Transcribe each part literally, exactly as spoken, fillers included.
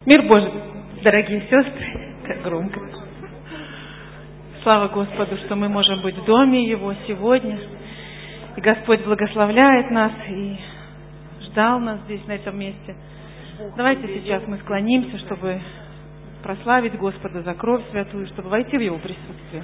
Мир Божий, дорогие сестры, как громко. Слава Господу, что мы можем быть в доме Его сегодня. И Господь благословляет нас и ждал нас здесь, на этом месте. Давайте сейчас мы склонимся, чтобы прославить Господа за кровь святую, чтобы войти в Его присутствие.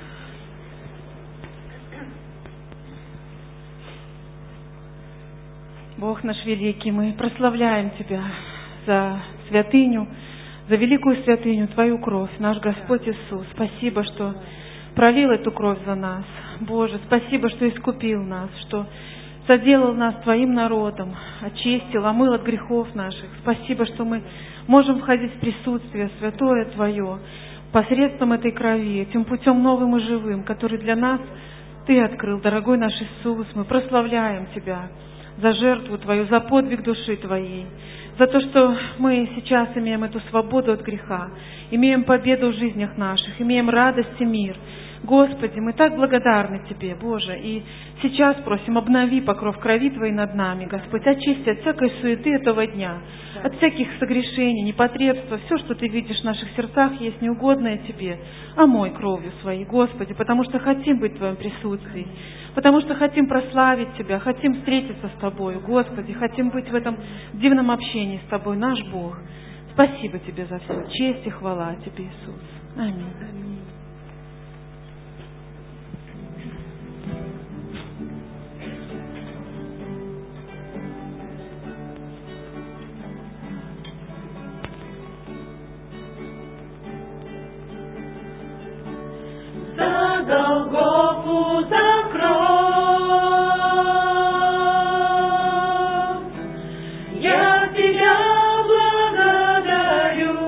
Бог наш великий, мы прославляем Тебя за святыню, за великую святыню, Твою кровь, наш Господь Иисус. Спасибо, что пролил эту кровь за нас. Боже, спасибо, что искупил нас, что соделал нас Твоим народом, очистил, омыл от грехов наших. Спасибо, что мы можем входить в присутствие святое Твое посредством этой крови, этим путем новым и живым, который для нас Ты открыл, дорогой наш Иисус. Мы прославляем Тебя за жертву Твою, за подвиг души Твоей, за то, что мы сейчас имеем эту свободу от греха, имеем победу в жизнях наших, имеем радость и мир. Господи, мы так благодарны Тебе, Боже, и сейчас просим, обнови покров крови Твоей над нами, Господь, очисти от всякой суеты этого дня, от всяких согрешений, непотребства, все, что Ты видишь в наших сердцах, есть неугодное Тебе, омой кровью Своей, Господи, потому что хотим быть в Твоем присутствии, потому что хотим прославить Тебя, хотим встретиться с Тобою, Господи, хотим быть в этом дивном общении с Тобой, наш Бог. Спасибо Тебе за все, честь и хвала Тебе, Иисус. Аминь. За Голгофу, за кровь, я Тебя благодарю,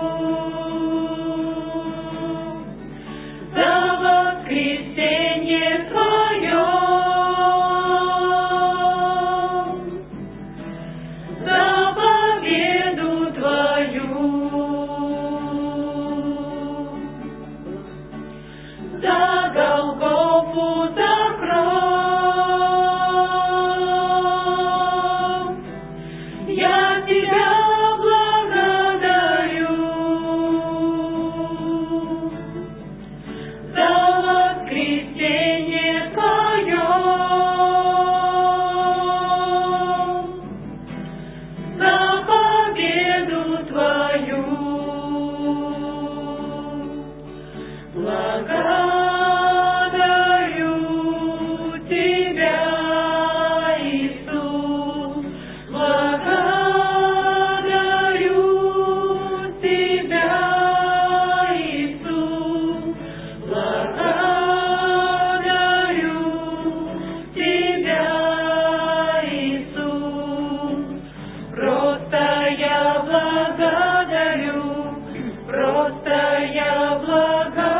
за воскресенье Твое, за победу Твою. За Голгофу, за кровь, я Тебя благодарю, за воскресенье Твое, за победу Твою. Благодарю Тебя, Иисус, благодарю Тебя, Иисус, благодарю Тебя, Иисус, просто я благодарю, просто я благодарю.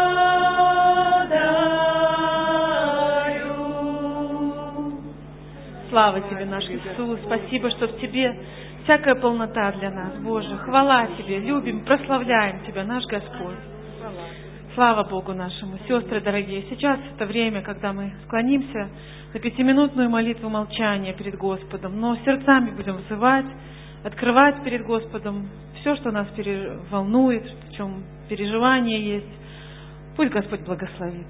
Слава Тебе, наш Иисус, спасибо, что в Тебе всякая полнота для нас, Боже. Хвала Тебе, любим, прославляем Тебя, наш Господь. Слава Богу нашему. Сестры дорогие, сейчас это время, когда мы склонимся на пятиминутную молитву молчания перед Господом, но сердцами будем взывать, открывать перед Господом все, что нас волнует, в чем переживания есть. Пусть Господь благословит.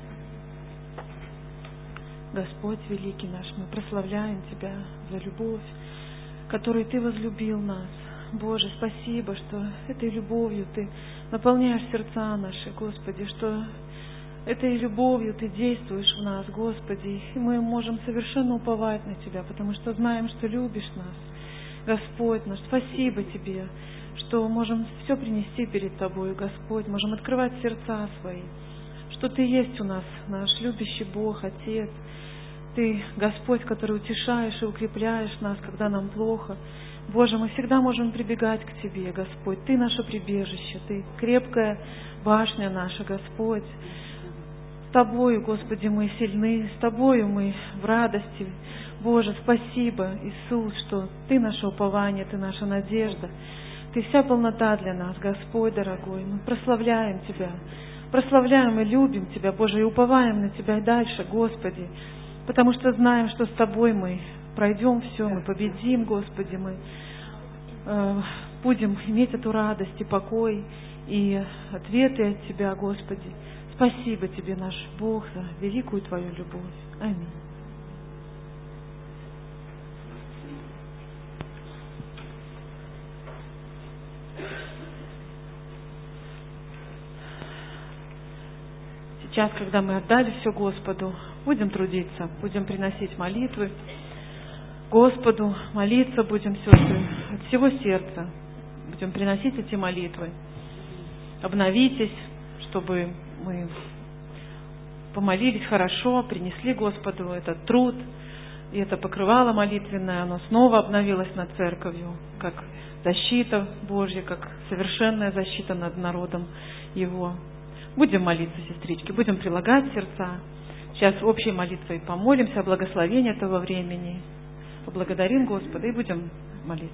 Господь великий наш, мы прославляем Тебя за любовь, которой Ты возлюбил нас. Боже, спасибо, что этой любовью Ты наполняешь сердца наши, Господи, что этой любовью Ты действуешь в нас, Господи, и мы можем совершенно уповать на Тебя, потому что знаем, что любишь нас. Господь наш, спасибо Тебе, что можем все принести перед Тобой, Господь, можем открывать сердца свои, что Ты есть у нас, наш любящий Бог, Отец. Ты, Господь, который утешаешь и укрепляешь нас, когда нам плохо. Боже, мы всегда можем прибегать к Тебе, Господь. Ты наше прибежище, Ты крепкая башня наша, Господь. С Тобою, Господи, мы сильны, с Тобою мы в радости. Боже, спасибо, Иисус, что Ты наше упование, Ты наша надежда. Ты вся полнота для нас, Господь дорогой. Мы прославляем Тебя, прославляем и любим Тебя, Боже, и уповаем на Тебя и дальше, Господи, потому что знаем, что с Тобой мы пройдем все, мы победим, Господи, мы э, будем иметь эту радость и покой, и ответы от Тебя, Господи. Спасибо Тебе, наш Бог, за великую Твою любовь. Аминь. Сейчас, когда мы отдали все Господу, будем трудиться, будем приносить молитвы Господу, молиться будем, сестры, от всего сердца. Будем приносить эти молитвы. Обновитесь, чтобы мы помолились хорошо, принесли Господу этот труд, и это покрывало молитвенное, оно снова обновилось над церковью, как защита Божья, как совершенная защита над народом Его. Будем молиться, сестрички, будем прилагать сердца. Сейчас общей молитвой помолимся о благословении этого времени. Поблагодарим Господа и будем молиться.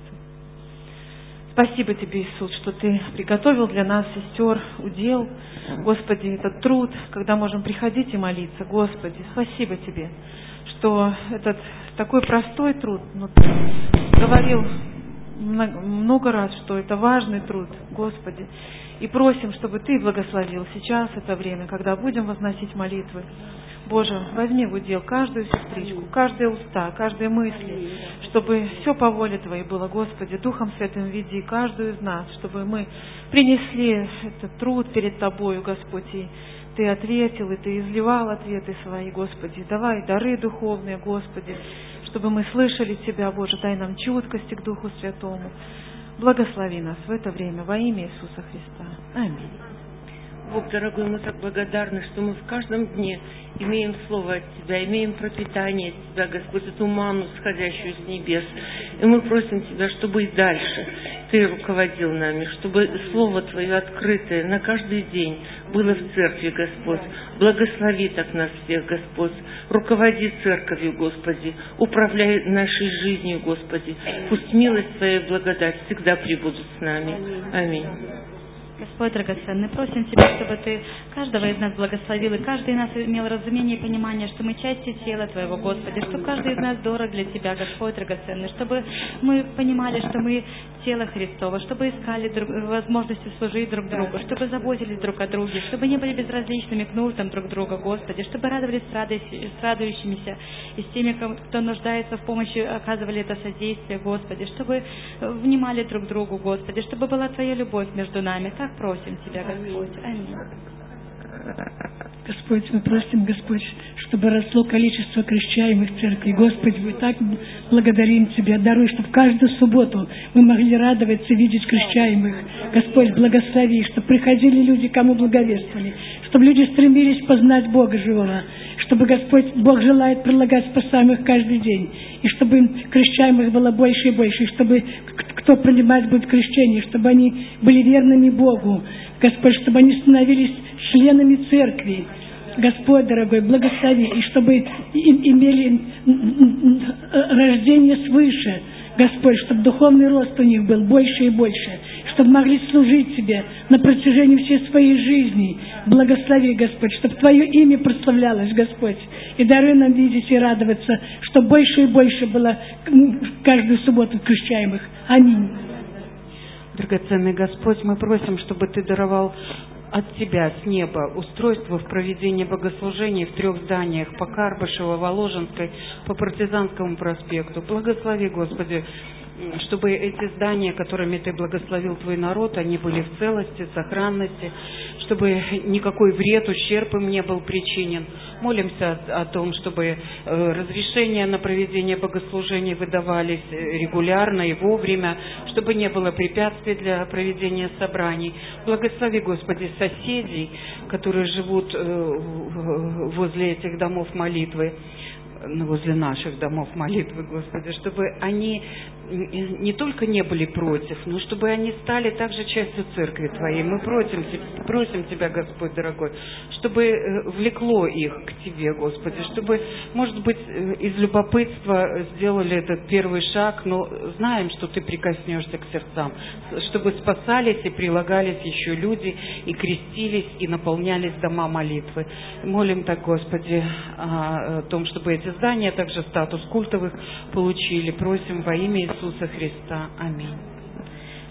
Спасибо Тебе, Иисус, что Ты приготовил для нас, сестер, удел, Господи, этот труд, когда можем приходить и молиться. Господи, спасибо Тебе, что этот такой простой труд, но Ты говорил много раз, что это важный труд, Господи. И просим, чтобы Ты благословил сейчас это время, когда будем возносить молитвы. Боже, возьми в удел каждую сестричку, каждые уста, каждые мысли, чтобы все по воле Твоей было, Господи, Духом Святым веди каждую из нас, чтобы мы принесли этот труд перед Тобою, Господь, и Ты ответил, и Ты изливал ответы свои, Господи. Давай дары духовные, Господи, чтобы мы слышали Тебя, Боже, дай нам чуткости к Духу Святому. Благослови нас в это время во имя Иисуса Христа. Аминь. Бог, дорогой, мы так благодарны, что мы в каждом дне имеем Слово от Тебя, имеем пропитание от Тебя, Господь, эту манну, сходящую с небес. И мы просим Тебя, чтобы и дальше Ты руководил нами, чтобы Слово Твое открытое на каждый день было в церкви, Господь. Благослови так нас всех, Господь. Руководи церковью, Господи. Управляй нашей жизнью, Господи. Пусть милость Твоя и благодать всегда пребудут с нами. Аминь. Господь драгоценный, просим Тебя, чтобы Ты каждого из нас благословил, и каждый из нас имел разумение и понимание, что мы части тела Твоего, Господи, что каждый из нас дорог для Тебя, Господь драгоценный, чтобы мы понимали, что мы тело Христово, чтобы искали друг, возможности служить друг другу, чтобы заботились друг о друге, чтобы не были безразличными к нуждам друг друга, Господи, чтобы радовались с радующимися и с теми, кто нуждается в помощи, оказывали это содействие, Господи, чтобы внимали друг другу, Господи, чтобы была Твоя любовь между нами. Так просим Тебя, Господь. Аминь. Господь, мы просим, Господь, чтобы росло количество крещаемых в церкви. Господь, мы так благодарим Тебя. Даруй, чтобы каждую субботу мы могли радоваться, видеть крещаемых. Господь, благослови, чтобы приходили люди, кому благовествовали, чтобы люди стремились познать Бога живого, чтобы, Господь, Бог желает прилагать спасаемых каждый день, и чтобы крещаемых было больше и больше, и чтобы кто принимать будет крещение, чтобы они были верными Богу, Господь, чтобы они становились членами церкви. Господь, дорогой, благослови, и чтобы имели рождение свыше, Господь, чтобы духовный рост у них был больше и больше, чтобы могли служить Тебе на протяжении всей своей жизни. Благослови, Господь, чтобы Твое имя прославлялось, Господь, и даруй нам видеть и радоваться, чтобы больше и больше было каждую субботу крещаемых. Аминь. Драгоценный Господь, мы просим, чтобы Ты даровал от Тебя с неба устройство в проведении богослужений в трех зданиях по Карбышево, Воложенской, по Партизанскому проспекту. Благослови, Господи, чтобы эти здания, которыми Ты благословил Твой народ, они были в целости, сохранности, чтобы никакой вред, ущерб им не был причинен. Молимся о, о том, чтобы э, разрешения на проведение богослужений выдавались регулярно и вовремя, чтобы не было препятствий для проведения собраний. Благослови, Господи, соседей, которые живут э, возле этих домов молитвы, возле наших домов молитвы, Господи, чтобы они не только не были против, но чтобы они стали также частью церкви Твоей. Мы просим, просим Тебя, Господь дорогой, чтобы влекло их к Тебе, Господи, чтобы, может быть, из любопытства сделали этот первый шаг, но знаем, что Ты прикоснешься к сердцам, чтобы спасались и прилагались еще люди, и крестились, и наполнялись дома молитвы. Молим так, Господи, о том, чтобы эти здания также статус культовых получили. Просим во имя Иисуса Христа. Аминь.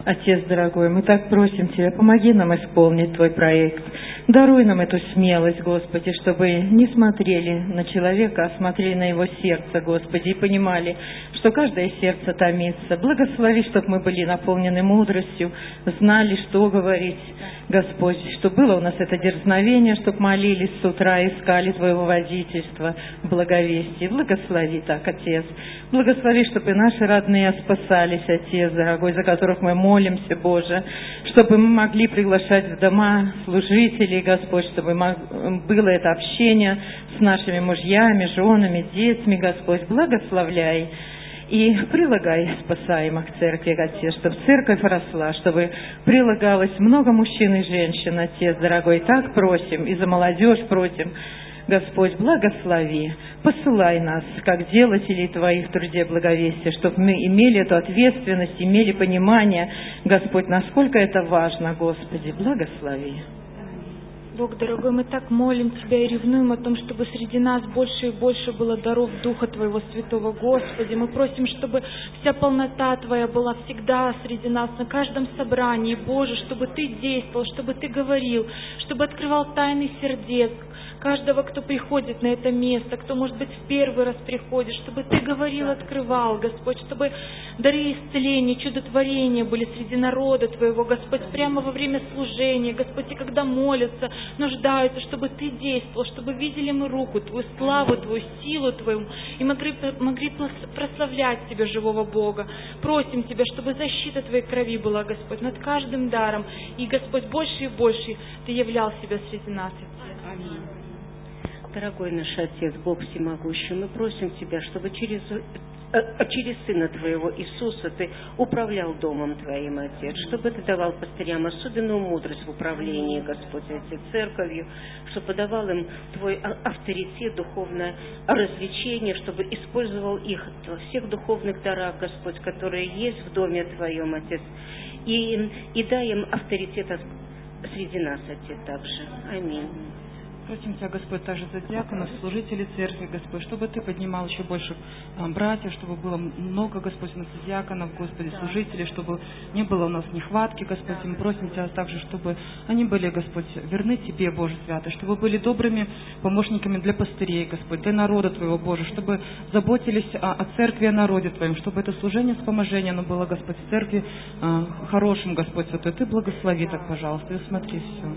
Отец дорогой, мы так просим Тебя, помоги нам исполнить Твой проект. Даруй нам эту смелость, Господи, чтобы не смотрели на человека, а смотрели на его сердце, Господи, и понимали, что каждое сердце томится. Благослови, чтобы мы были наполнены мудростью, знали, что говорить, Господь, чтобы было у нас это дерзновение, чтобы молились с утра, искали Твоего водительства в благовестии. Благослови так, Отец. Благослови, чтобы и наши родные спасались, Отец дорогой, за которых мы молимся, Боже, чтобы мы могли приглашать в дома служителей, Господь, чтобы было это общение с нашими мужьями, женами, детьми, Господь. Благословляй. И прилагай спасаемых к церкви, Отец, чтобы церковь росла, чтобы прилагалось много мужчин и женщин, Отец дорогой. Так просим, и за молодежь просим. Господь, благослови, посылай нас, как делателей Твоих в труде благовестия, чтобы мы имели эту ответственность, имели понимание, Господь, насколько это важно, Господи, благослови. Бог дорогой, мы так молим Тебя и ревнуем о том, чтобы среди нас больше и больше было даров Духа Твоего Святого, Господи. Мы просим, чтобы вся полнота Твоя была всегда среди нас, на каждом собрании, Боже, чтобы Ты действовал, чтобы Ты говорил, чтобы открывал тайны сердец каждого, кто приходит на это место, кто, может быть, в первый раз приходит, чтобы Ты говорил, открывал, Господь, чтобы дары исцеления, чудотворения были среди народа Твоего, Господь, прямо во время служения, Господь, и когда молятся, нуждаются, чтобы Ты действовал, чтобы видели мы руку Твою, славу Твою, силу Твою, и могли, могли прославлять Тебя, живого Бога. Просим Тебя, чтобы защита Твоей крови была, Господь, над каждым даром, и, Господь, больше и больше Ты являл себя среди нас. Аминь. Дорогой наш Отец, Бог всемогущий, мы просим Тебя, чтобы через, э, через Сына Твоего Иисуса Ты управлял домом Твоим, Отец, чтобы Ты давал пастырям особенную мудрость в управлении, Господь, этой церковью, чтобы давал им Твой авторитет, духовное развлечение, чтобы использовал их во всех духовных дарах, Господь, которые есть в доме Твоем, Отец, и, и дай им авторитет среди нас, Отец, также. Аминь. Просим Тебя, Господь, также за диаконов, служителей церкви, Господь, чтобы Ты поднимал еще больше а, братьев, чтобы было много, Господь, у нас диаконов, Господи, служителей, чтобы не было у нас нехватки, Господь. Мы просим Тебя также, чтобы они были, Господь, верны Тебе, Боже Святый, чтобы были добрыми помощниками для пастырей, Господь, для народа Твоего, Боже, чтобы заботились о, о церкви, о народе Твоем, чтобы это служение вспоможения, оно было, Господь, в церкви а, хорошим, Господь Святой. Ты благослови так, пожалуйста, и усмотри все.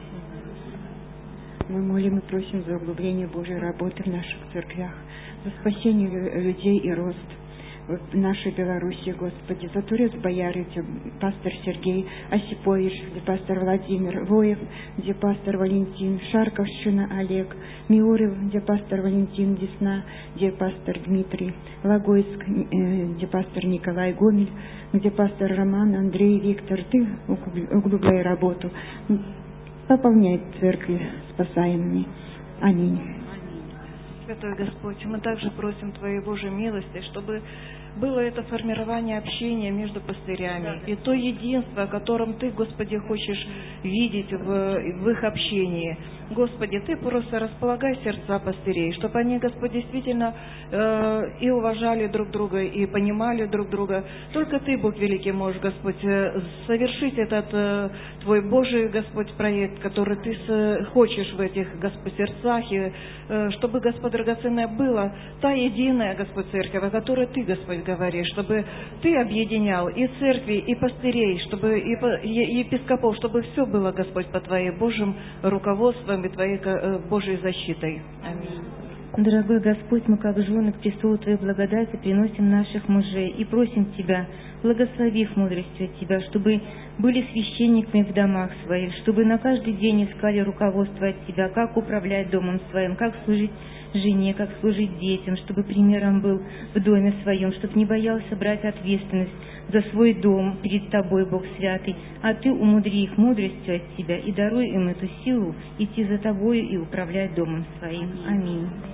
Мы молим и просим за углубление Божьей работы в наших церквях, за спасение людей и рост в нашей Беларуси, Господи, за Турец Бояры, где пастор Сергей Осипович, где пастор Владимир Воев, где пастор Валентин Шарковщина Олег, Миуров, где пастор Валентин Десна, где пастор Дмитрий Логойск, где пастор Николай Гомель, где пастор Роман, Андрей, Виктор. Ты углубляй работу. Пополняет церкви спасаемыми. Аминь. Святой Господь, мы также просим Твоей Божьей милости, чтобы было это формирование общения между пастырями, и то единство, о котором Ты, Господи, хочешь видеть в, в их общении. Господи, Ты просто располагай сердца пастырей, чтобы они, Господь, действительно э, и уважали друг друга, и понимали друг друга. Только Ты, Бог великий, можешь, Господь, совершить этот э, Твой Божий, Господь, проект, который Ты с, хочешь в этих, Господь, сердцах, и э, чтобы, Господь, драгоценная была та единая, Господь, церковь, о которой Ты, Господь, говоришь, чтобы Ты объединял и церкви, и пастырей, чтобы и, и епископов, чтобы все было, Господь, по Твоим Божьим руководством и Твоей Божьей защитой. Аминь. Дорогой Господь, мы как жены к престолу Твоей благодати приносим наших мужей и просим Тебя, благослови их мудростью от Тебя, чтобы были священниками в домах своих, чтобы на каждый день искали руководство от Тебя, как управлять домом своим, как служить жене, как служить детям, чтобы примером был в доме своем, чтобы не боялся брать ответственность за свой дом перед Тобой, Бог Святый, а Ты умудри их мудростью от Тебя и даруй им эту силу идти за Тобою и управлять домом своим. Аминь.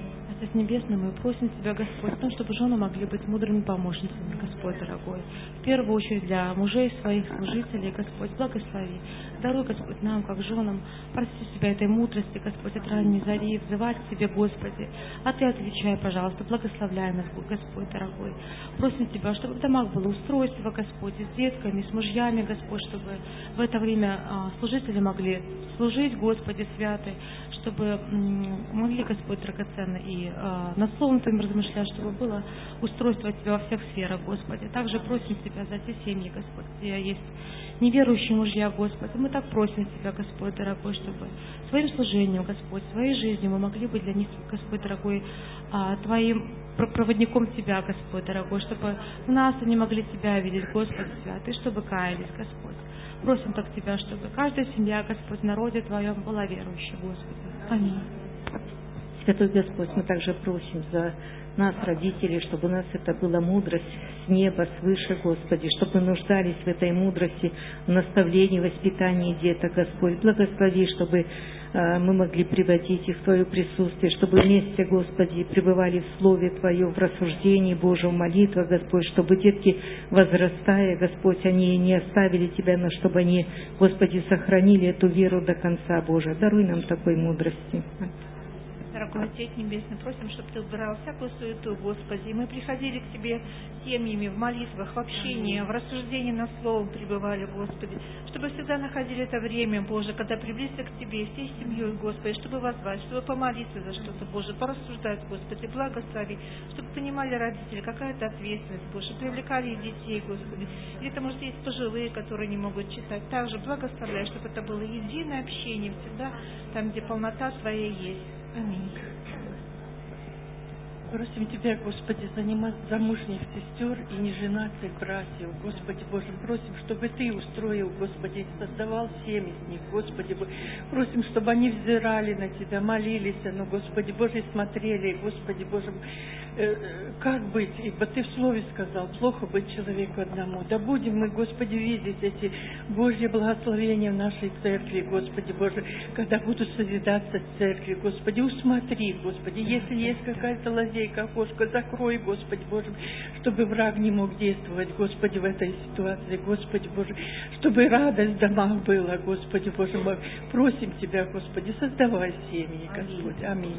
Отец Небесный, мы просим Тебя, Господь, о том, чтобы жены могли быть мудрыми помощницами, Господь дорогой. В первую очередь для мужей своих служителей, Господь, благослови. Даруй, Господь, нам, как женам, прости себя этой мудрости, Господь, от ранней зари, взывать к Тебе, Господи. А Ты отвечай, пожалуйста, благословляй нас, Господь дорогой. Просим Тебя, чтобы в домах было устройство, Господь, с детками, с мужьями, Господь, чтобы в это время а, служители могли служить, Господи, святый, чтобы м, могли, Господь, драгоценно и а, над Словом Твоим размышлять, чтобы было устройство Тебя во всех сферах, Господи. Также просим Тебя за те семьи, Господь, где есть неверующие мужья, Господи. Мы так просим Тебя, Господь дорогой, чтобы своим служением, Господь, своей жизнью мы могли быть для них, Господь дорогой, а, Твоим проводником Тебя, Господь дорогой, чтобы в нас они могли Тебя видеть, Господи святый, чтобы каялись, Господь. Просим так Тебя, чтобы каждая семья, Господь, в народе Твоем была верующей, Господи. Аминь. Святой Господь, мы также просим за нас, родителей, чтобы у нас это была мудрость с неба, свыше, Господи, чтобы мы нуждались в этой мудрости, в наставлении, воспитании деток, Господь. Благослови, чтобы э, мы могли приводить их в Твое присутствие, чтобы вместе, Господи, пребывали в Слове Твоем, в рассуждении Божьем, в молитвах, Господь, чтобы детки, возрастая, Господь, они не оставили Тебя, но чтобы они, Господи, сохранили эту веру до конца, Божия. Даруй нам такой мудрости. Дорогой Отец Небесный, просим, чтобы Ты убирал всякую суету, Господи. И мы приходили к Тебе семьями, в молитвах, в общении, в рассуждении над Словом пребывали, Господи. Чтобы всегда находили это время, Боже, когда приблизиться к Тебе всей семьей, Господи, чтобы воззвать, чтобы помолиться за что-то, Боже, порассуждать, Господи, благослови, чтобы понимали родители, какая это ответственность, Боже, привлекали их детей, Господи. Или это, может, есть пожилые, которые не могут читать. Также благословляй, чтобы это было единое общение всегда там, где полнота Твоя есть. Аминь. Просим Тебя, Господи, занимать замужних сестер и неженатых братьев. Господи Боже, просим, чтобы Ты устроил, Господи, создавал семьи с них, Господи. Просим, чтобы они взирали на Тебя, молились, ну, Господи Боже, смотрели, Господи Боже, э, как быть, ибо Ты в Слове сказал, плохо быть человеку одному. Да будем мы, Господи, видеть эти Божьи благословения в нашей церкви, Господи Боже, когда будут созидаться церкви, Господи, усмотри, Господи, если есть какая-то лазейка, окошко, закрой, Господи Боже, чтобы враг не мог действовать, Господи, в этой ситуации, Господи Боже, чтобы радость в домах была, Господи Боже мой. Просим Тебя, Господи, создавай семьи, Господь. Аминь.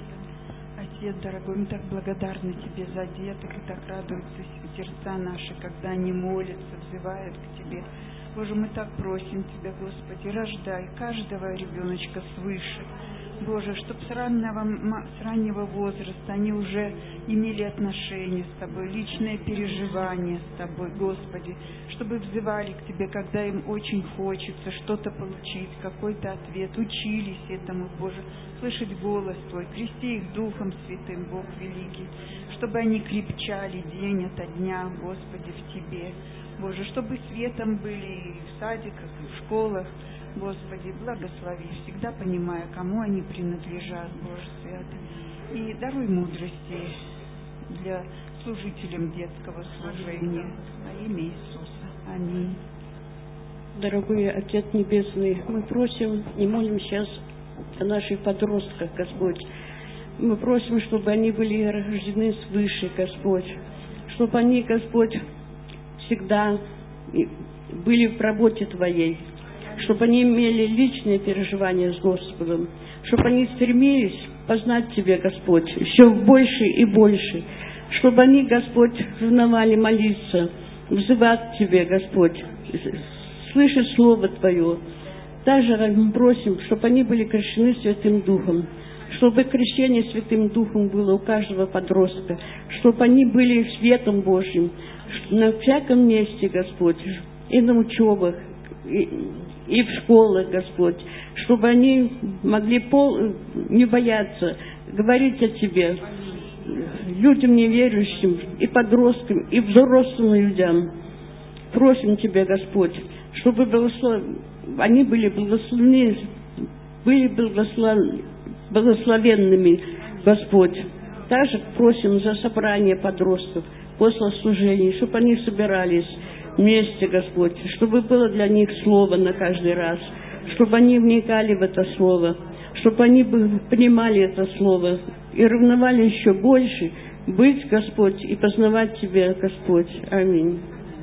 Отец дорогой, мы так благодарны Тебе за деток, и так радуются сердца наши, когда они молятся, взывают к Тебе. Боже, мы так просим Тебя, Господи, рождай каждого ребеночка свыше. Боже, чтобы с раннего, с раннего возраста они уже имели отношения с Тобой, личное переживание с Тобой, Господи, чтобы взывали к Тебе, когда им очень хочется что-то получить, какой-то ответ, учились этому, Боже, слышать голос Твой, крести их Духом Святым, Бог Великий, чтобы они крепчали день ото дня, Господи, в Тебе, Боже, чтобы светом были и в садиках, и в школах, Господи, благослови, всегда понимая, кому они принадлежат, Боже Святый. И даруй мудрости для служителям детского служения во имя Иисуса. Аминь. Дорогой Отец Небесный, мы просим и молим сейчас о наших подростках, Господь. Мы просим, чтобы они были рождены свыше, Господь. Чтобы они, Господь, всегда были в работе Твоей. Чтобы они имели личные переживания с Господом, чтобы они стремились познать Тебя, Господь, еще больше и больше, чтобы они, Господь, знавали молиться, взывать к Тебе, Господь, слышать Слово Твое. Также мы просим, чтобы они были крещены Святым Духом, чтобы крещение Святым Духом было у каждого подростка, чтобы они были светом Божьим на всяком месте, Господь, и на учебах, и, и в школах, Господь, чтобы они могли пол, не бояться говорить о Тебе людям неверующим, и подросткам, и взрослым людям. Просим Тебя, Господь, чтобы благослов... они были благословены, были благослов... благословенными, Господь. Также просим за собрание подростков после служения, чтобы они собирались вместе, Господь, чтобы было для них слово на каждый раз, чтобы они вникали в это слово, чтобы они понимали это слово и ревновали еще больше быть, Господь, и познавать Тебя, Господь. Аминь.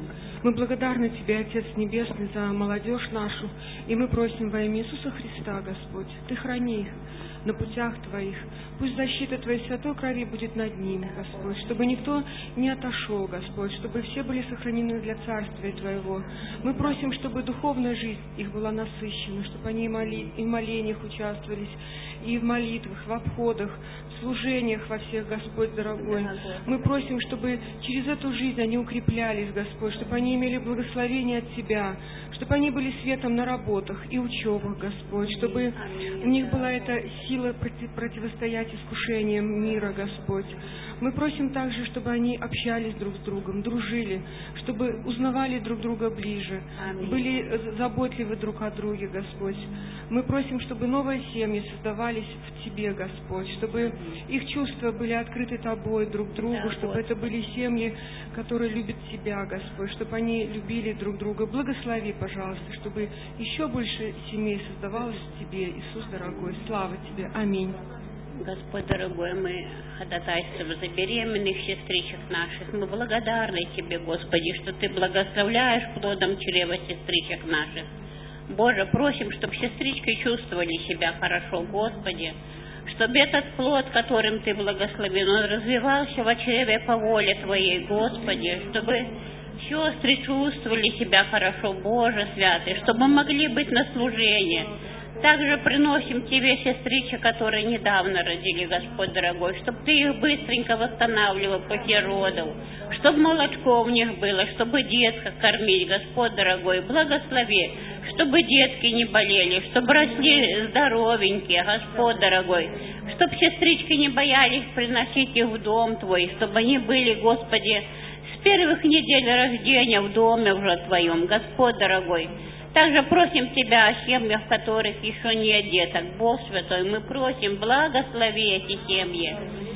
Мы благодарны Тебе, Отец Небесный, за молодежь нашу, и мы просим во имя Иисуса Христа, Господь, Ты храни их на путях Твоих. Пусть защита Твоей святой крови будет над ними, Господь, чтобы никто не отошел, Господь, чтобы все были сохранены для Царствия Твоего. Мы просим, чтобы духовная жизнь их была насыщена, чтобы они и, моли, и в молениях участвовались, и в молитвах, в обходах, в служениях во всех, Господь дорогой. Мы просим, чтобы через эту жизнь они укреплялись, Господь, чтобы они имели благословение от Тебя, чтобы они были светом на работах и учебах, Господь, чтобы у них была эта сила против, противостоять искушениям мира, Господь. Мы просим также, чтобы они общались друг с другом, дружили, чтобы узнавали друг друга ближе, Аминь. Были заботливы друг о друге, Господь. Мы просим, чтобы новые семьи создавались в Тебе, Господь, чтобы их чувства были открыты Тобой друг другу, да, чтобы вот. Это были семьи, которые любят Тебя, Господь, чтобы они любили друг друга. Благослови, пожалуйста, чтобы еще больше семей создавалось в Тебе, Иисус дорогой. Слава Тебе. Аминь. Господь дорогой, мы ходатайствуем за беременных сестричек наших. Мы благодарны Тебе, Господи, что Ты благословляешь плодом чрева сестричек наших. Боже, просим, чтобы сестрички чувствовали себя хорошо, Господи, чтобы этот плод, которым Ты благословил, он развивался в чреве по воле Твоей, Господи, чтобы сестры чувствовали себя хорошо, Боже святый, чтобы могли быть на служении. Также приносим Тебе сестричек, которые недавно родили, Господь дорогой, чтобы Ты их быстренько восстанавливал после родов, чтобы молочко в них было, чтобы деток кормить, Господь дорогой, благослови, чтобы детки не болели, чтобы росли здоровенькие, Господь дорогой, чтобы сестрички не боялись приносить их в дом Твой, чтобы они были, Господи, с первых недель рождения в доме уже Твоем, Господь дорогой. Также просим Тебя о семьях, в которых еще нет деток. Бог Святой, мы просим, благослови эти семьи.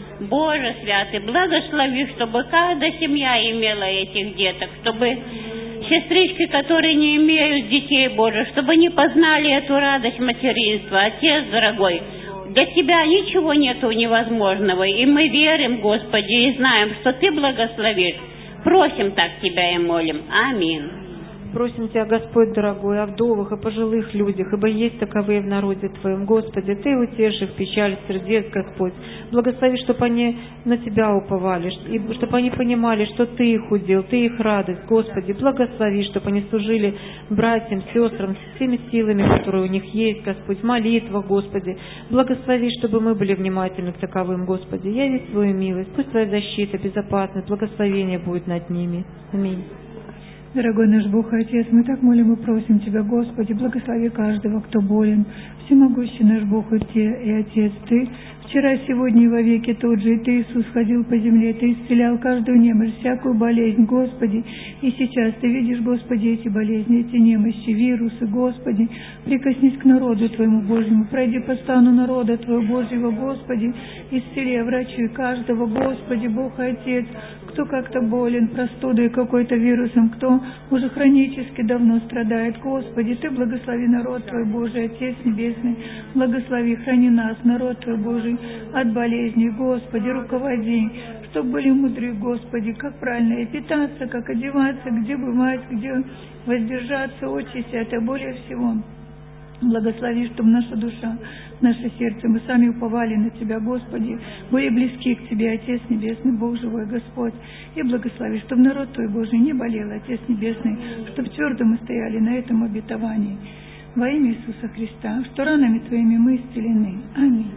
Боже Святый, благослови, чтобы каждая семья имела этих деток, чтобы сестрички, которые не имеют детей, Боже, чтобы они познали эту радость материнства. Отец дорогой, для Тебя ничего нету невозможного, и мы верим, Господи, и знаем, что Ты благословишь. Просим так Тебя и молим. Аминь. Просим Тебя, Господь дорогой, о вдовах, о пожилых людях, ибо есть таковые в народе Твоем. Господи, Ты утешишь их печаль сердец, Господь. Благослови, чтобы они на Тебя уповали, и чтобы они понимали, что Ты их удел, Ты их радость, Господи. Благослови, чтобы они служили братьям, сестрам, всеми силами, которые у них есть, Господь. Молитва, Господи. Благослови, чтобы мы были внимательны к таковым, Господи. Яви свою милость, пусть Твоя защита, безопасность, благословение будет над ними. Аминь. Дорогой наш Бог и Отец, мы так молим и просим Тебя, Господи, благослови каждого, кто болен. Всемогущий наш Бог и Отец, Ты вчера, сегодня и вовеки тот же, и Ты, Иисус, ходил по земле, Ты исцелял каждую немощь, всякую болезнь, Господи. И сейчас Ты видишь, Господи, эти болезни, эти немощи, вирусы, Господи. Прикоснись к народу Твоему Божьему, пройди по стану народа Твоего Божьего, Господи. Исцели, врачуй каждого, Господи, Бог и Отец, кто как-то болен простудой, какой-то вирусом, кто уже хронически давно страдает. Господи, Ты благослови народ Твой, Божий, Отец Небесный, благослови, храни нас, народ Твой, Божий, от болезней, Господи, руководи, чтобы были мудры, Господи, как правильно и питаться, как одеваться, где бывать, где воздержаться, Отче Святый, более всего. Благослови, чтобы наша душа, наше сердце, мы сами уповали на Тебя, Господи, были близки к Тебе, Отец Небесный, Бог живой, Господь. И благослови, чтобы народ Твой, Божий, не болел, Отец Небесный, чтобы твердо мы стояли на этом обетовании. Во имя Иисуса Христа, что ранами Твоими мы исцелены. Аминь.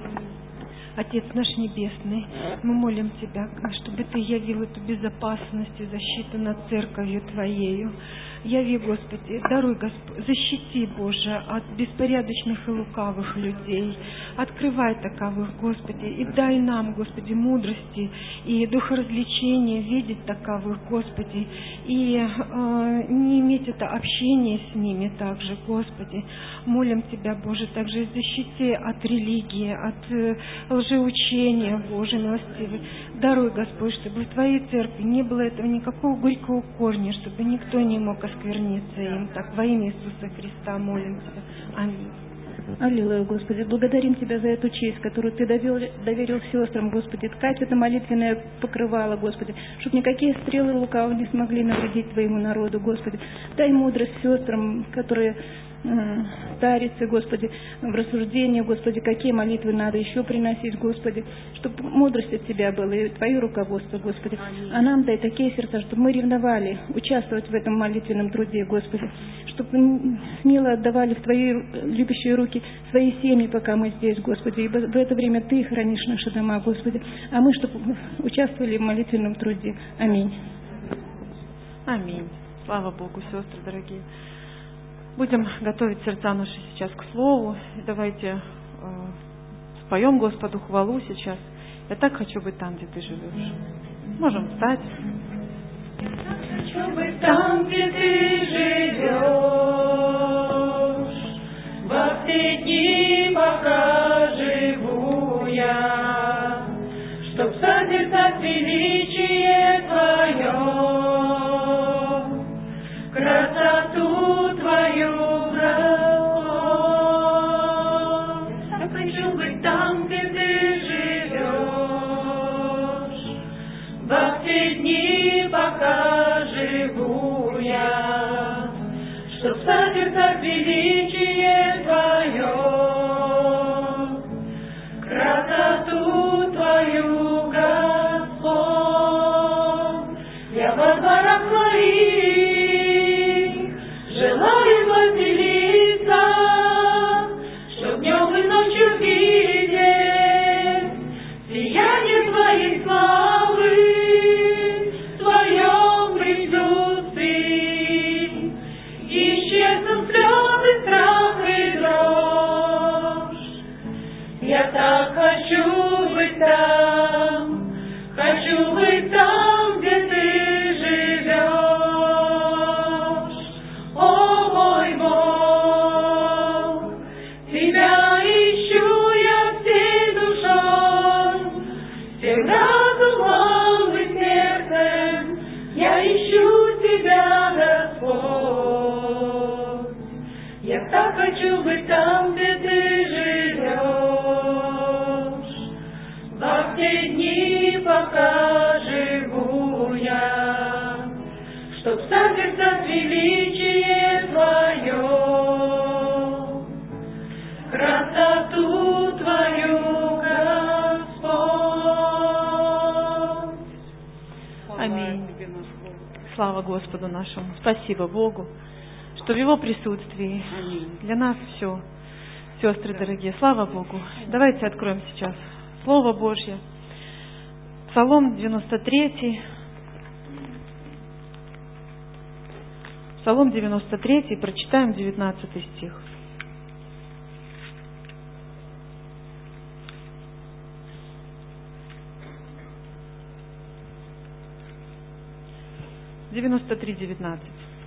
Отец наш Небесный, мы молим Тебя, чтобы Ты явил эту безопасность и защиту над Церковью Твоею. Яви, Господи, даруй, Господь, защити, Боже, от беспорядочных и лукавых людей. Открывай таковых, Господи, и дай нам, Господи, мудрости и духоразвлечения видеть таковых, Господи, и э, не иметь это общение с ними также, Господи. Молим Тебя, Боже, также защити от религии, от э, лжеучения, Боже милостивый. Даруй, Господь, чтобы в Твоей церкви не было этого никакого горького корня, чтобы никто не мог оскверниться им. Так, во имя Иисуса Христа молим Тебя. Аминь. Аллилуйя, Господи. Благодарим Тебя за эту честь, которую Ты доверил, доверил сестрам, Господи. Ткать это молитвенное покрывало, Господи, чтобы никакие стрелы лукавого не смогли навредить Твоему народу, Господи. Дай мудрость сестрам, которые старицы, Господи, в рассуждении, Господи, какие молитвы надо еще приносить, Господи, чтобы мудрость от Тебя была и Твое руководство, Господи. А нам дай такие сердца, чтобы мы ревновали участвовать в этом молитвенном труде, Господи, чтобы смело отдавали в Твои любящие руки свои семьи, пока мы здесь, Господи, ибо в это время Ты хранишь наши дома, Господи, а мы, чтобы участвовали в молитвенном труде. Аминь. Аминь. Слава Богу, сестры дорогие. Будем готовить сердца наши сейчас к Слову. И давайте э, споем Господу хвалу сейчас. Я так хочу быть там, где Ты живешь. Можем встать. Хочу быть там, где Ты живешь, во все дни, пока живу я, чтоб созерцать величие Твое, красоту Твою, Господь. Я хочу быть там, где Ты живешь, во все дни, пока живу я, чтоб созерцать величие Твое, красоту Твою, Господь. Я во дворах Твоих желаю воселиться, чтоб днем и ночью видеть сияние Твоей славы в Твоем присутствии. Исчезнут слезы, страх и дрожь. Я так хочу быть там, хочу быть там, где Ты живешь. О, мой Бог, Тебя ищу я всей душой, всем разумом и сердцем. Я ищу Тебя, Господь. Я так хочу быть там, где Ты живешь, во все дни, пока живу я, чтоб созерцать величие Твое, красоту Твою, Господь. Аминь. Слава Господу нашему. Спасибо Богу, что в Его присутствии для нас все. Сестры дорогие, слава Богу. Давайте откроем сейчас Слово Божье. Псалом девяносто три. Псалом девяносто три, прочитаем девятнадцатый стих. девяносто три, девятнадцать.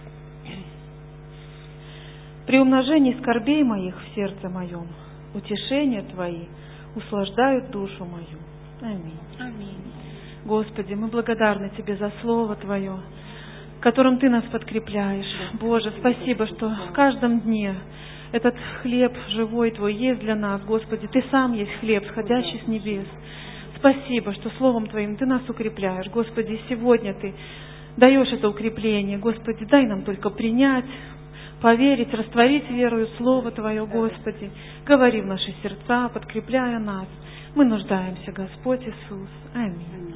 При умножении скорбей моих в сердце моем, утешения Твои услаждают душу мою. Аминь. Аминь. Господи, мы благодарны Тебе за Слово Твое, которым Ты нас подкрепляешь. Боже, спасибо, что в каждом дне этот хлеб живой Твой есть для нас. Господи, Ты сам есть хлеб, сходящий с небес. Спасибо, что Словом Твоим Ты нас укрепляешь. Господи, сегодня Ты даешь это укрепление. Господи, дай нам только принять, поверить, растворить верою Слово Твое, Господи. Говори в наши сердца, подкрепляя нас. Мы нуждаемся, Господь Иисус. Аминь.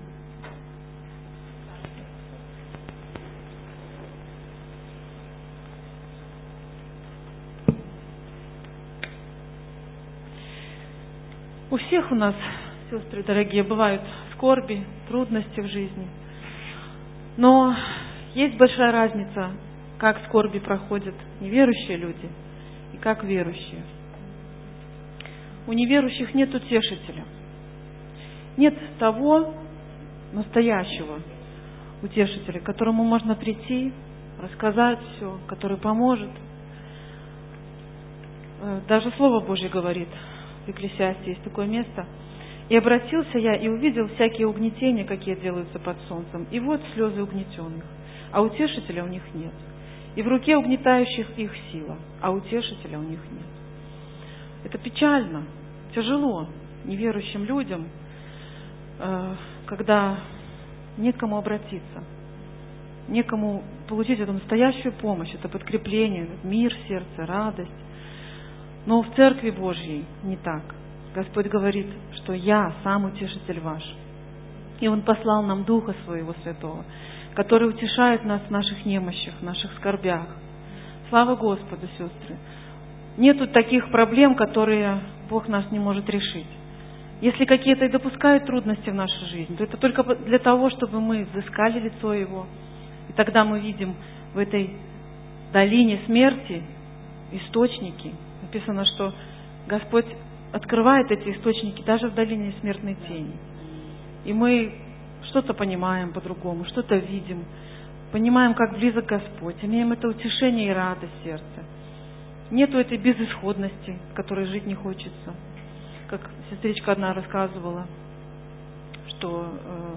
У всех у нас, сестры дорогие, бывают скорби, трудности в жизни. Но есть большая разница, как скорби проходят неверующие люди и как верующие. У неверующих нет утешителя. Нет того настоящего утешителя, к которому можно прийти, рассказать все, который поможет. Даже Слово Божье говорит, в Екклесиасте есть такое место: «И обратился я и увидел всякие угнетения, какие делаются под солнцем, и вот слезы угнетенных, а утешителя у них нет. И в руке угнетающих их сила, а утешителя у них нет». Это печально, тяжело неверующим людям, когда некому обратиться, некому получить эту настоящую помощь, это подкрепление, мир в сердце, радость. Но в Церкви Божьей не так. Господь говорит, что «Я сам утешитель ваш». И Он послал нам Духа Своего Святого, который утешает нас в наших немощах, в наших скорбях. Слава Господу, сестры! Нету таких проблем, которые Бог нас не может решить. Если какие-то и допускают трудности в нашей жизни, то это только для того, чтобы мы взыскали лицо Его. И тогда мы видим в этой долине смерти источники. Написано, что Господь открывает эти источники даже в долине смертной тени. И мы что-то понимаем по-другому, что-то видим, понимаем, как близок Господь, имеем это утешение и радость в сердце. Нету этой безысходности, в которой жить не хочется. Как сестричка одна рассказывала, что э,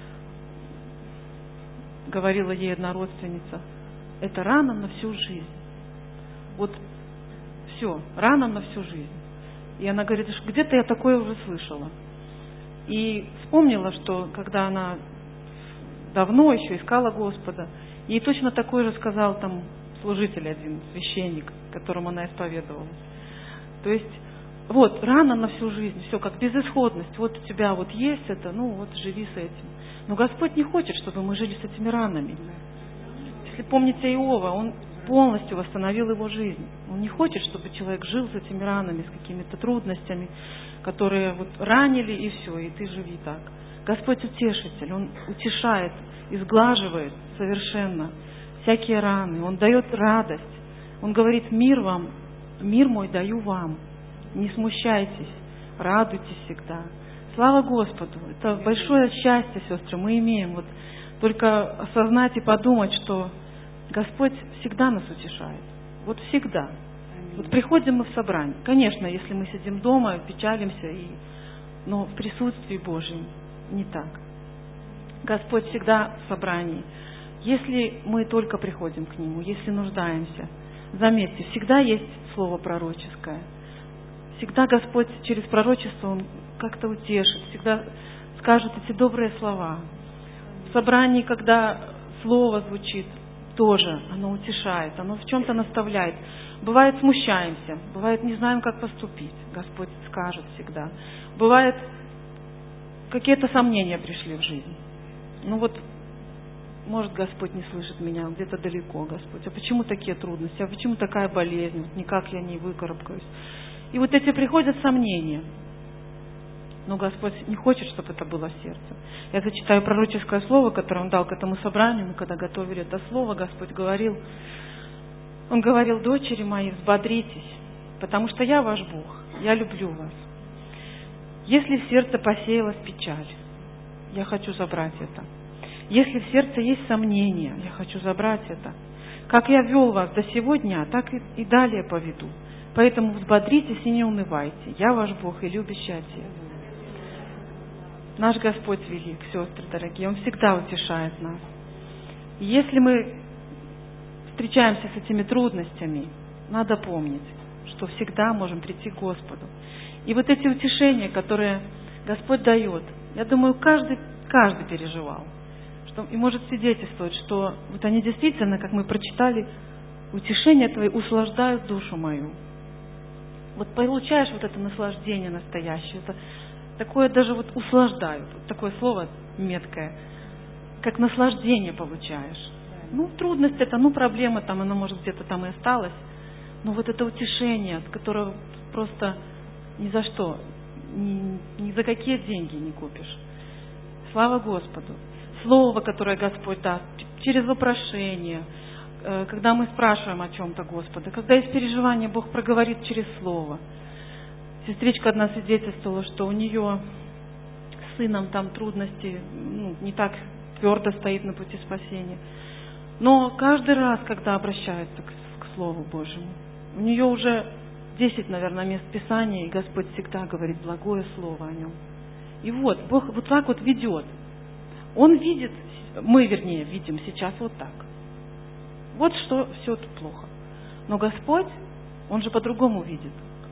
говорила ей одна родственница, это рана на всю жизнь. Вот все, рана на всю жизнь. И она говорит, что где-то я такое уже слышала. И вспомнила, что когда она давно еще искала Господа, ей точно такое же сказал там служитель один, священник, которому она исповедовалась. То есть, вот, рана на всю жизнь, все как безысходность. Вот у тебя вот есть это, ну вот живи с этим. Но Господь не хочет, чтобы мы жили с этими ранами. Если помните Иова, он полностью восстановил его жизнь. Он не хочет, чтобы человек жил с этими ранами, с какими-то трудностями, которые вот ранили, и все, и ты живи так. Господь утешитель, Он утешает, изглаживает совершенно всякие раны, Он дает радость. Он говорит, мир вам, мир мой даю вам. Не смущайтесь, радуйтесь всегда. Слава Господу! Это большое счастье, сестры, мы имеем. Вот только осознать и подумать, что Господь всегда нас утешает. Вот всегда. Вот приходим мы в собрание. Конечно, если мы сидим дома, печалимся, и... но в присутствии Божьем не так. Господь всегда в собрании. Если мы только приходим к Нему, если нуждаемся, заметьте, всегда есть слово пророческое. Всегда Господь через пророчество Он как-то утешит, всегда скажет эти добрые слова. В собрании, когда слово звучит, тоже оно утешает, оно в чем-то наставляет. Бывает, смущаемся, бывает, не знаем, как поступить. Господь скажет всегда. Бывает, какие-то сомнения пришли в жизнь. Ну вот, может, Господь не слышит меня, где-то далеко, Господь. А почему такие трудности? А почему такая болезнь? Никак я не выкарабкаюсь. И вот эти приходят сомнения. Но Господь не хочет, чтобы это было в сердце. Я зачитаю пророческое слово, которое Он дал к этому собранию. Мы когда готовили это слово, Господь говорил, Он говорил, дочери мои, взбодритесь, потому что я ваш Бог, я люблю вас. Если в сердце посеялась печаль, я хочу забрать это. Если в сердце есть сомнения, я хочу забрать это. Как я вел вас до сего дня, так и, и далее поведу. Поэтому взбодритесь и не унывайте. Я ваш Бог и любящий Отец. Наш Господь велик, сестры дорогие, Он всегда утешает нас. И если мы встречаемся с этими трудностями, надо помнить, что всегда можем прийти к Господу. И вот эти утешения, которые Господь дает, я думаю, каждый, каждый переживал. Что, и может свидетельствовать, что вот они действительно, как мы прочитали, утешения Твои услаждают душу мою. Вот получаешь вот это наслаждение настоящее, это такое даже вот услаждают, вот такое слово меткое, как наслаждение получаешь. Ну, трудность это, ну, проблема там, она может где-то там и осталась, но вот это утешение, от которого просто ни за что, ни, ни за какие деньги не купишь. Слава Господу! Слово, которое Господь даст, через вопрошение, когда мы спрашиваем о чем-то Господа, когда есть переживание, Бог проговорит через Слово. Сестричка одна свидетельствовала, что у нее с сыном там трудности, ну, не так твердо стоит на пути спасения. Но каждый раз, когда обращается к, к Слову Божьему, у нее уже десять, наверное, мест Писания, и Господь всегда говорит благое Слово о нем. И вот, Бог вот так вот ведет. Он видит, мы, вернее, видим сейчас вот так. Вот что все тут плохо. Но Господь, Он же по-другому видит.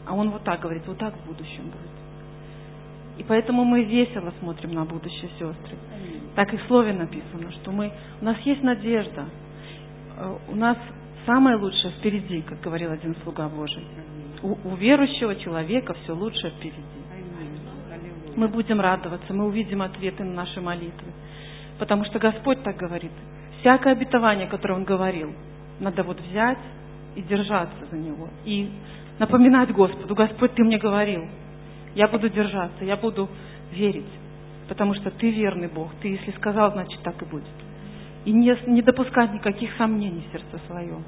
А Он вот так говорит, вот так в будущем будет. И поэтому мы весело смотрим на будущее, сестры. Так и в Слове написано, что мы, у нас есть надежда. У нас самое лучшее впереди, как говорил один слуга Божий. У, у верующего человека все лучшее впереди. Мы будем радоваться, мы увидим ответы на наши молитвы. Потому что Господь так говорит. Всякое обетование, которое Он говорил, надо вот взять и держаться за него. И напоминать Господу: Господь, Ты мне говорил, я буду держаться, я буду верить. Потому что Ты верный Бог. Ты, если сказал, значит, так и будет. И не, не допускать никаких сомнений в сердце своем.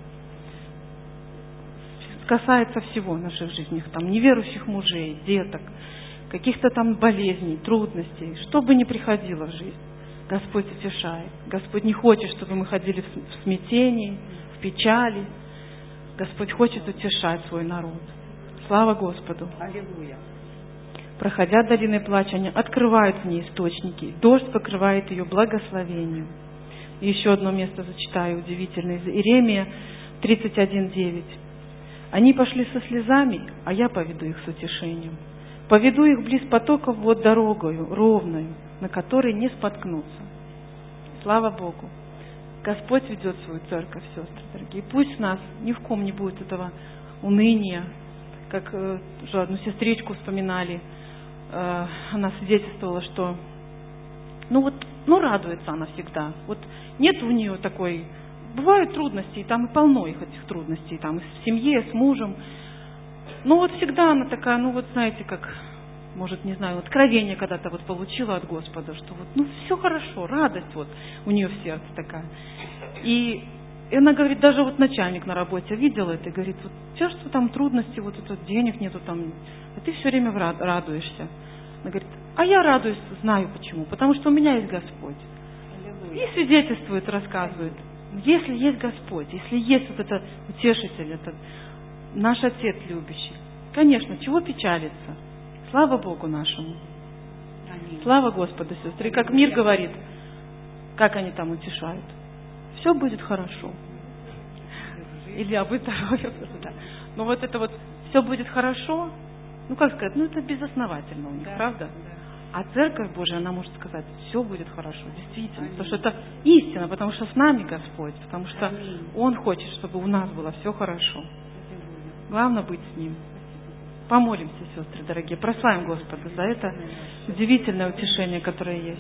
Касается всего наших жизней, там, неверующих мужей, деток, каких-то там болезней, трудностей, что бы ни приходило в жизнь. Господь утешает. Господь не хочет, чтобы мы ходили в смятении, в печали. Господь хочет утешать свой народ. Слава Господу! Аллилуйя! Проходя долиной плача, они открывают в ней источники. Дождь покрывает ее благословением. И еще одно место зачитаю, удивительное, из Иеремия тридцать один девять. Они пошли со слезами, а я поведу их с утешением. Поведу их близ потоков вод дорогою, ровною, на которой не споткнутся. Слава Богу! Господь ведет свою церковь, сестры дорогие. Пусть в нас ни в ком не будет этого уныния, как э, уже одну сестричку вспоминали. Э, она свидетельствовала, что ну вот, ну радуется она всегда. Вот нет у нее такой... Бывают трудности, и там и полно их, этих трудностей, там и в семье, с мужем. Но вот всегда она такая, ну вот знаете, как, может, не знаю, откровение когда-то вот получила от Господа, что вот, ну все хорошо, радость вот у нее в сердце такая. И она говорит, даже вот начальник на работе видел это и говорит, вот у тебя что там трудности, вот это денег нету там, а ты все время радуешься. Она говорит, а я радуюсь, знаю почему, потому что у меня есть Господь. И свидетельствует, рассказывает. Если есть Господь, если есть вот этот утешитель, этот наш Отец любящий, конечно, чего печалиться? Слава Богу нашему. Аминь. Слава Господу, сестры. И как мир говорит, как они там утешают. Все будет хорошо. Или об здоровье. Но вот это вот все будет хорошо, ну как сказать, ну это безосновательно у них, да, правда? Да. А Церковь Божия, она может сказать, все будет хорошо, действительно. Аминь. Потому что это истина, потому что с нами Господь, потому что Аминь. Он хочет, чтобы у нас было все хорошо. Главное быть с Ним. Помолимся, сестры дорогие, прославим Господа за это удивительное утешение, которое есть.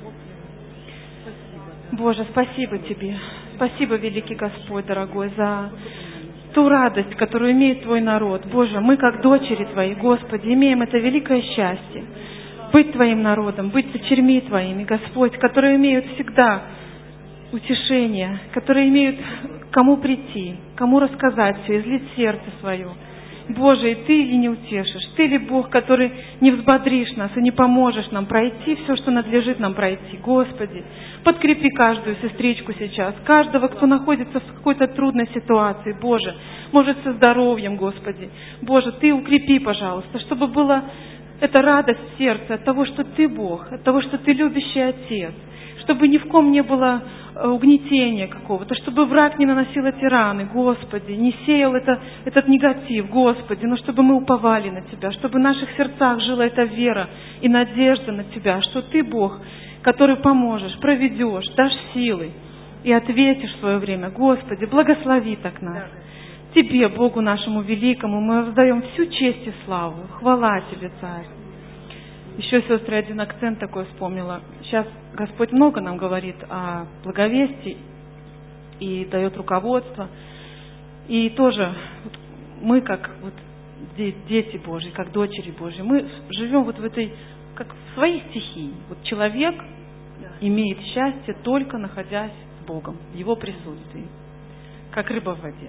Боже, спасибо Тебе. Спасибо, великий Господь, дорогой, за ту радость, которую имеет Твой народ. Боже, мы, как дочери Твои, Господи, имеем это великое счастье. Быть Твоим народом, быть дочерьми Твоими, Господь, которые имеют всегда утешение, которые имеют кому прийти, кому рассказать все, излить сердце свое. Боже, и Ты ли не утешишь? Ты ли Бог, который не взбодришь нас и не поможешь нам пройти все, что надлежит нам пройти? Господи, подкрепи каждую сестричку сейчас, каждого, кто находится в какой-то трудной ситуации, Боже, может, со здоровьем, Господи. Боже, Ты укрепи, пожалуйста, чтобы была эта радость в сердце от того, что Ты Бог, от того, что Ты любящий Отец, чтобы ни в ком не было угнетения какого-то, чтобы враг не наносил эти раны, Господи, не сеял это, этот негатив, Господи, но чтобы мы уповали на Тебя, чтобы в наших сердцах жила эта вера и надежда на Тебя, что Ты Бог, который поможешь, проведешь, дашь силы и ответишь в свое время. Господи, благослови так нас. Тебе, Богу нашему великому, мы воздаем всю честь и славу. Хвала Тебе, Царь. Еще, сестры, один акцент такой вспомнила. Сейчас Господь много нам говорит о благовестии и дает руководство. И тоже мы, как вот дети Божьи, как дочери Божьи, мы живем вот в этой, как в своей стихии. Вот человек имеет счастье только находясь с Богом, в Его присутствии, как рыба в воде.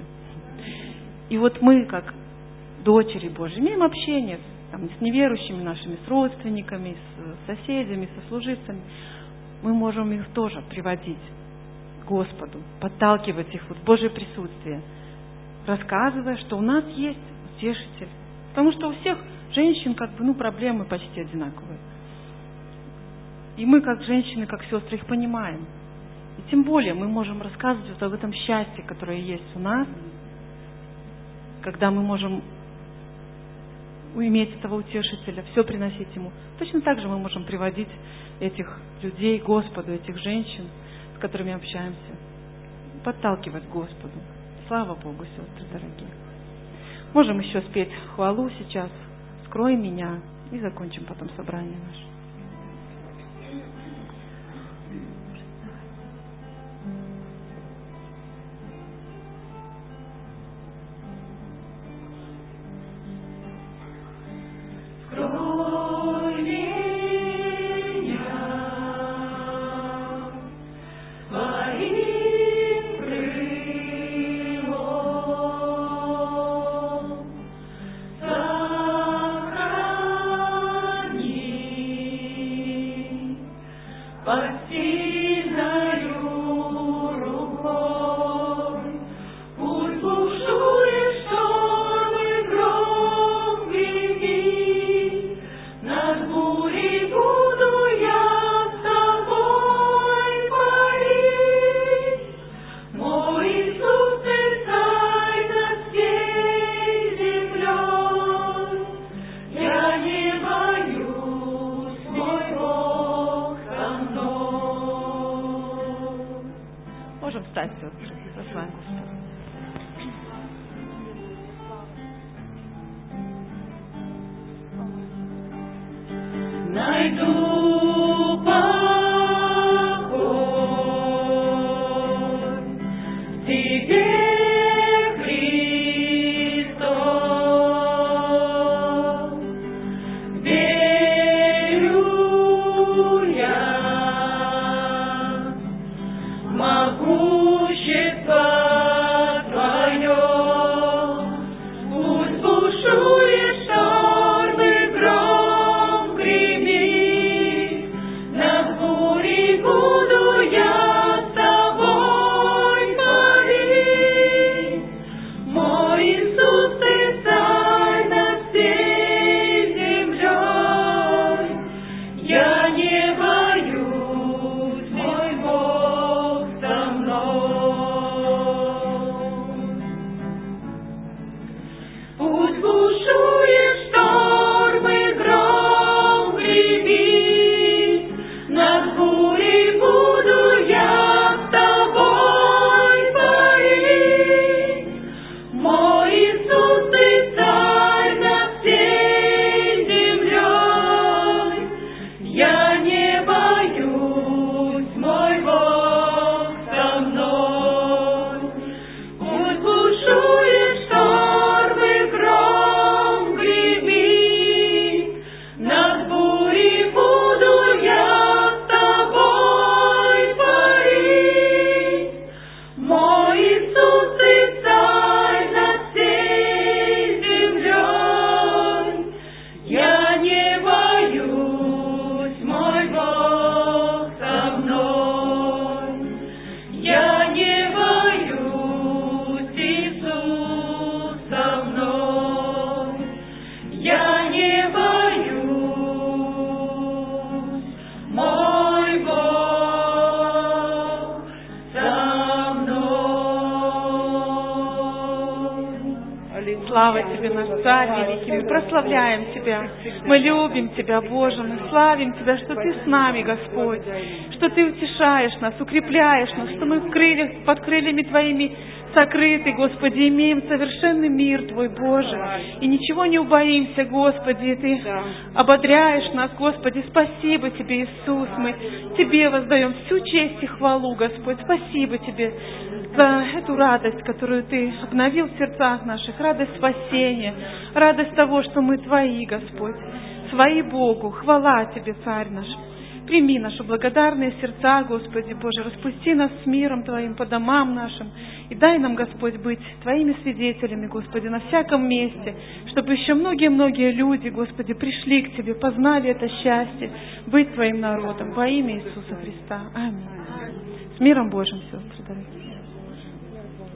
И вот мы, как дочери Божьи, имеем общение там, с неверующими нашими, с родственниками, с соседями, со служивцами. Мы можем их тоже приводить к Господу, подталкивать их вот в Божье присутствие, рассказывая, что у нас есть утешитель. Потому что у всех женщин как бы, ну, проблемы почти одинаковые. И мы, как женщины, как сестры, их понимаем. И тем более мы можем рассказывать вот об этом счастье, которое есть у нас, когда мы можем иметь этого утешителя, все приносить Ему. Точно так же мы можем приводить этих людей к Господу, этих женщин, с которыми общаемся, подталкивать к Господу. Слава Богу, сестры дорогие. Можем еще спеть хвалу сейчас, «Скрой меня», и закончим потом собрание наше. Слава Тебе, наш Царь великий, мы прославляем Тебя, мы любим Тебя, Боже, мы славим Тебя, что Ты с нами, Господь, что Ты утешаешь нас, укрепляешь нас, что мы в крыльях, под крыльями Твоими сокрыты, Господи, имеем совершенный мир Твой, Боже, и ничего не убоимся, Господи, и Ты ободряешь нас, Господи, спасибо Тебе, Иисус, мы Тебе воздаем всю честь и хвалу, Господь, спасибо Тебе за эту радость, которую Ты обновил в сердцах наших, радость спасения, радость того, что мы Твои, Господь, свои Богу, хвала Тебе, Царь наш. Прими наши благодарные сердца, Господи Боже, распусти нас с миром Твоим по домам нашим, и дай нам, Господь, быть Твоими свидетелями, Господи, на всяком месте, чтобы еще многие-многие люди, Господи, пришли к Тебе, познали это счастье, быть Твоим народом во имя Иисуса Христа. Аминь. С миром Божьим, сестры дорогие.